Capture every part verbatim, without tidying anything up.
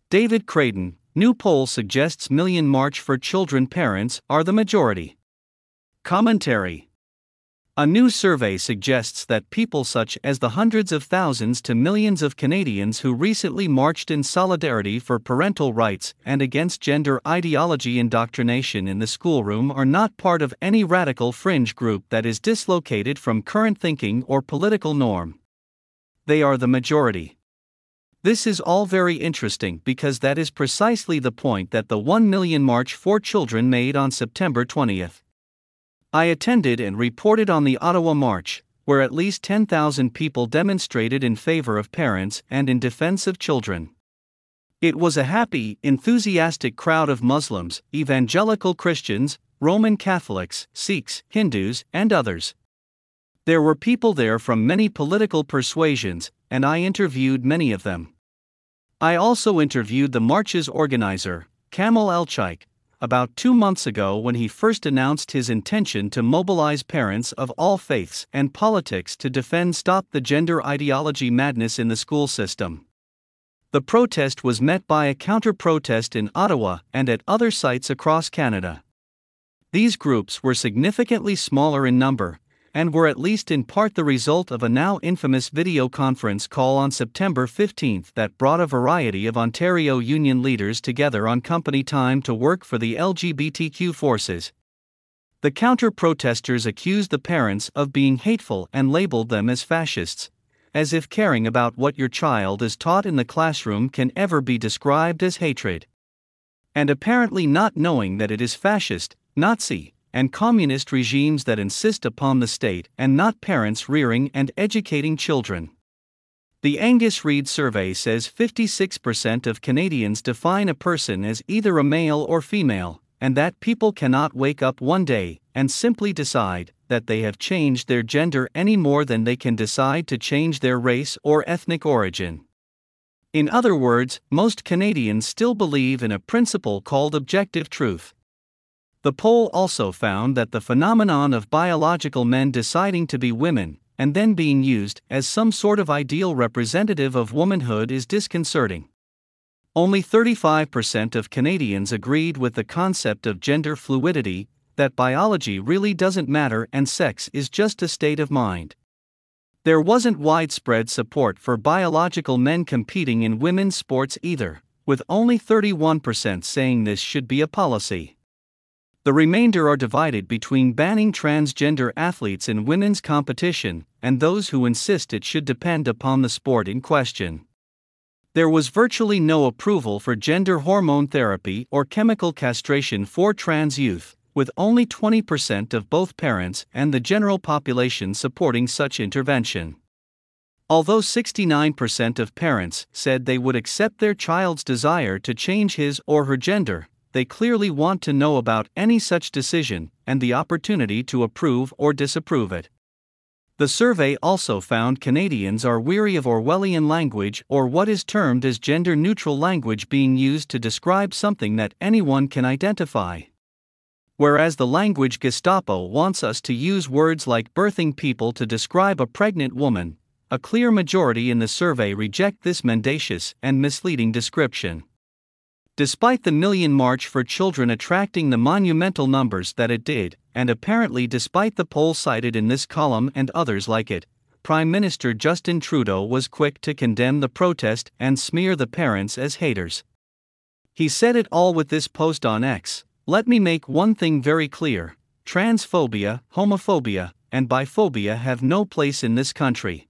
David Creighton, new poll suggests million March for Children parents are the majority. Commentary. A new survey suggests that people such as the hundreds of thousands to millions of Canadians who recently marched in solidarity for parental rights and against gender ideology indoctrination in the schoolroom are not part of any radical fringe group that is dislocated from current thinking or political norm. They are the majority. This is all very interesting because that is precisely the point that the one million March for Children made on September twentieth. I attended and reported on the Ottawa March, where at least ten thousand people demonstrated in favor of parents and in defense of children. It was a happy, enthusiastic crowd of Muslims, evangelical Christians, Roman Catholics, Sikhs, Hindus, and others. There were people there from many political persuasions, and I interviewed many of them. I also interviewed the march's organizer, Kamal Elchike, about two months ago when he first announced his intention to mobilize parents of all faiths and politics to defend Stop the Gender Ideology Madness in the School System. The protest was met by a counter-protest in Ottawa and at other sites across Canada. These groups were significantly smaller in number, and were at least in part the result of a now infamous video conference call on September fifteenth that brought a variety of Ontario union leaders together on company time to work for the L G B T Q forces. The counter-protesters accused the parents of being hateful and labeled them as fascists, as if caring about what your child is taught in the classroom can ever be described as hatred. And apparently not knowing that it is fascist, Nazi, and communist regimes that insist upon the state and not parents rearing and educating children. The Angus Reid survey says fifty-six percent of Canadians define a person as either a male or female, and that people cannot wake up one day and simply decide that they have changed their gender any more than they can decide to change their race or ethnic origin. In other words, most Canadians still believe in a principle called objective truth. The poll also found that the phenomenon of biological men deciding to be women, and then being used as some sort of ideal representative of womanhood is disconcerting. Only thirty-five percent of Canadians agreed with the concept of gender fluidity, that biology really doesn't matter and sex is just a state of mind. There wasn't widespread support for biological men competing in women's sports either, with only thirty-one percent saying this should be a policy. The remainder are divided between banning transgender athletes in women's competition and those who insist it should depend upon the sport in question. There was virtually no approval for gender hormone therapy or chemical castration for trans youth, with only twenty percent of both parents and the general population supporting such intervention. Although sixty-nine percent of parents said they would accept their child's desire to change his or her gender, they clearly want to know about any such decision and the opportunity to approve or disapprove it. The survey also found Canadians are weary of Orwellian language or what is termed as gender-neutral language being used to describe something that anyone can identify. Whereas the language Gestapo wants us to use words like birthing people to describe a pregnant woman, a clear majority in the survey reject this mendacious and misleading description. Despite the Million March for Children attracting the monumental numbers that it did, and apparently despite the poll cited in this column and others like it, Prime Minister Justin Trudeau was quick to condemn the protest and smear the parents as haters. He said it all with this post on X: "Let me make one thing very clear: transphobia, homophobia, and biphobia have no place in this country.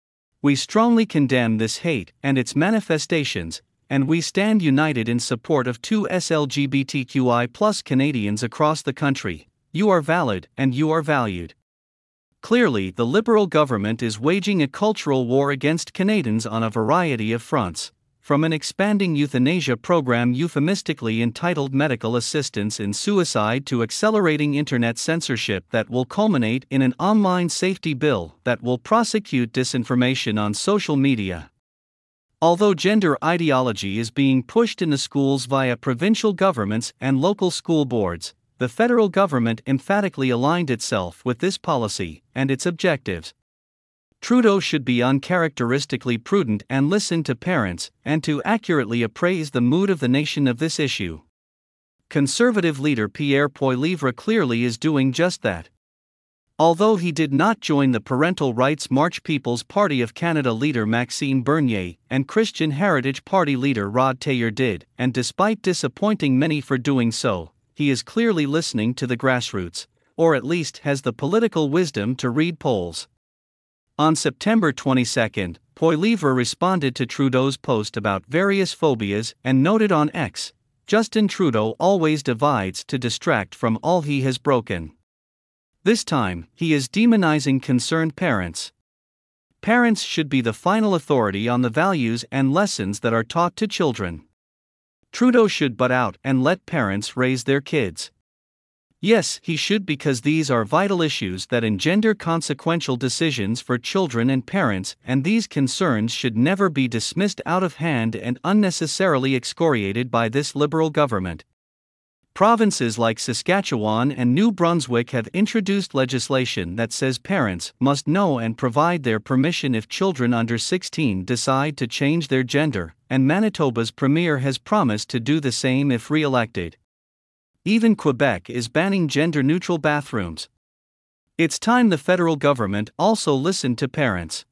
We strongly condemn this hate and its manifestations, and we stand united in support of two L G B T Q I plus Canadians across the country. You are valid and you are valued." Clearly, the Liberal government is waging a cultural war against Canadians on a variety of fronts, from an expanding euthanasia program euphemistically entitled Medical Assistance in Suicide to accelerating internet censorship that will culminate in an online safety bill that will prosecute disinformation on social media. Although gender ideology is being pushed in the schools via provincial governments and local school boards, the federal government emphatically aligned itself with this policy and its objectives. Trudeau should be uncharacteristically prudent and listen to parents, and to accurately appraise the mood of the nation of this issue. Conservative leader Pierre Poilievre clearly is doing just that. Although he did not join the Parental Rights March, People's Party of Canada leader Maxime Bernier and Christian Heritage Party leader Rod Taylor did, and despite disappointing many for doing so, he is clearly listening to the grassroots, or at least has the political wisdom to read polls. On September twenty-second, Poilievre responded to Trudeau's post about various phobias and noted on X, "Justin Trudeau always divides to distract from all he has broken." This time, he is demonizing concerned parents. Parents should be the final authority on the values and lessons that are taught to children. Trudeau should butt out and let parents raise their kids. Yes, he should, because these are vital issues that engender consequential decisions for children and parents, and these concerns should never be dismissed out of hand and unnecessarily excoriated by this Liberal government. Provinces like Saskatchewan and New Brunswick have introduced legislation that says parents must know and provide their permission if children under sixteen decide to change their gender, and Manitoba's premier has promised to do the same if re-elected. Even Quebec is banning gender-neutral bathrooms. It's time the federal government also listened to parents.